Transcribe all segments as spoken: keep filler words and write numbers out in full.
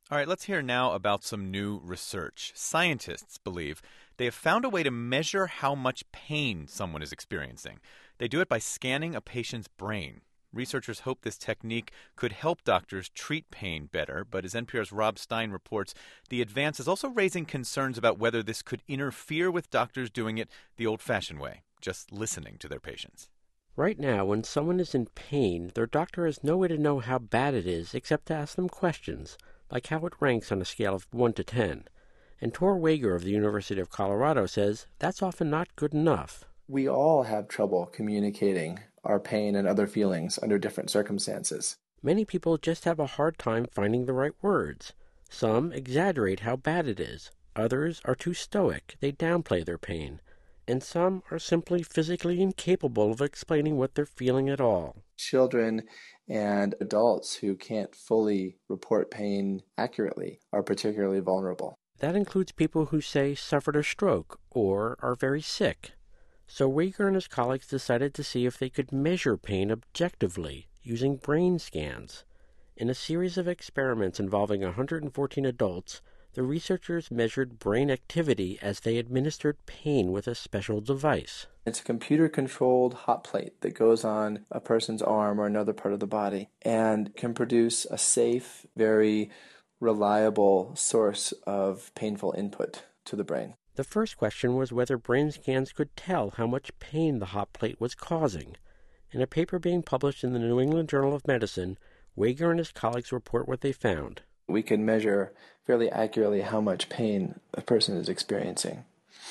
All right, let's hear now about some new research. Scientists believe they have found a way to measure how much pain someone is experiencing. They do it by scanning a patient's brain. Researchers hope this technique could help doctors treat pain better, but as N P R's Rob Stein reports, the advance is also raising concerns about whether this could interfere with doctors doing it the old-fashioned way, just listening to their patients. Right now, when someone is in pain, their doctor has no way to know how bad it is except to ask them questions, like how it ranks on a scale of one to ten. And Tor Wager of the University of Colorado says that's often not good enough. We all have trouble communicating our pain and other feelings under different circumstances. Many people just have a hard time finding the right words. Some exaggerate how bad it is. Others are too stoic. They downplay their pain. And some are simply physically incapable of explaining what they're feeling at all. Children and adults who can't fully report pain accurately are particularly vulnerable. That includes people who say suffered a stroke or are very sick. So Wager and his colleagues decided to see if they could measure pain objectively using brain scans. In a series of experiments involving one hundred fourteen adults, the researchers measured brain activity as they administered pain with a special device. It's a computer-controlled hot plate that goes on a person's arm or another part of the body and can produce a safe, very reliable source of painful input to the brain. The first question was whether brain scans could tell how much pain the hot plate was causing. In a paper being published in the New England Journal of Medicine, Wager and his colleagues report what they found. We can measure fairly accurately how much pain a person is experiencing.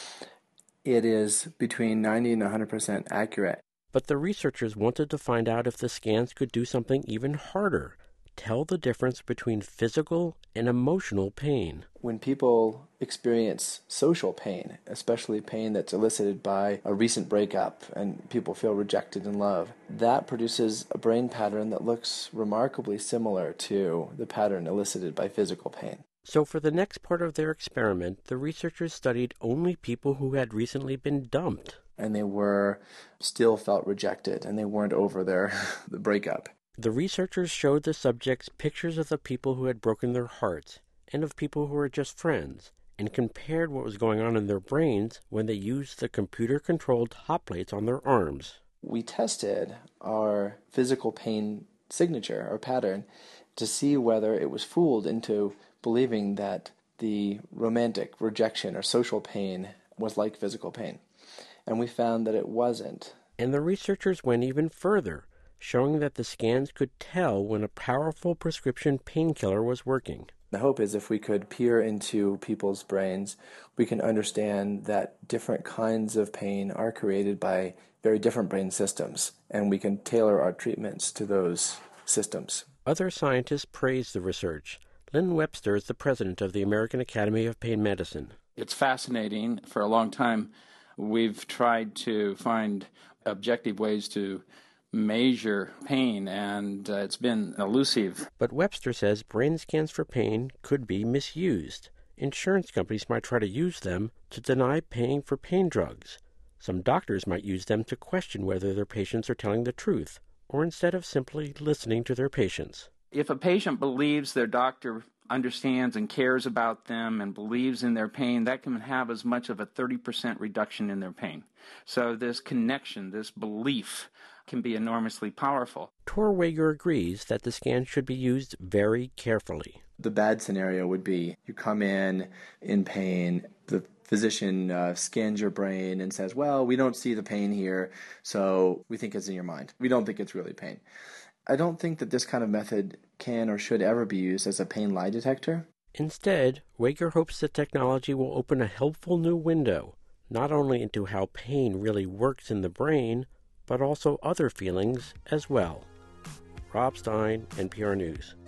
It is between ninety and one hundred percent accurate. But the researchers wanted to find out if the scans could do something even harder, tell the difference between physical and emotional pain. When people experience social pain, especially pain that's elicited by a recent breakup and people feel rejected in love, that produces a brain pattern that looks remarkably similar to the pattern elicited by physical pain. So for the next part of their experiment, the researchers studied only people who had recently been dumped. And they were still felt rejected, and they weren't over their the breakup. The researchers showed the subjects pictures of the people who had broken their hearts and of people who were just friends, and compared what was going on in their brains when they used the computer-controlled hot plates on their arms. We tested our physical pain signature or pattern to see whether it was fooled into believing that the romantic rejection or social pain was like physical pain. And we found that it wasn't. And the researchers went even further, showing that the scans could tell when a powerful prescription painkiller was working. The hope is if we could peer into people's brains, we can understand that different kinds of pain are created by very different brain systems, and we can tailor our treatments to those systems. Other scientists praised the research. Lynn Webster is the president of the American Academy of Pain Medicine. It's fascinating. For a long time, we've tried to find objective ways to measure pain, and uh, it's been elusive. But Webster says brain scans for pain could be misused. Insurance companies might try to use them to deny paying for pain drugs. Some doctors might use them to question whether their patients are telling the truth, or instead of simply listening to their patients. If a patient believes their doctor understands and cares about them and believes in their pain, that can have as much of a thirty percent reduction in their pain. So this connection, this belief, can be enormously powerful. Tor Wager agrees that the scan should be used very carefully. The bad scenario would be you come in in pain, the physician uh, scans your brain and says, well, we don't see the pain here, so we think it's in your mind. We don't think it's really pain. I don't think that this kind of method can or should ever be used as a pain lie detector. Instead, Wager hopes the technology will open a helpful new window, not only into how pain really works in the brain, but also other feelings as well. Rob Stein, N P R News.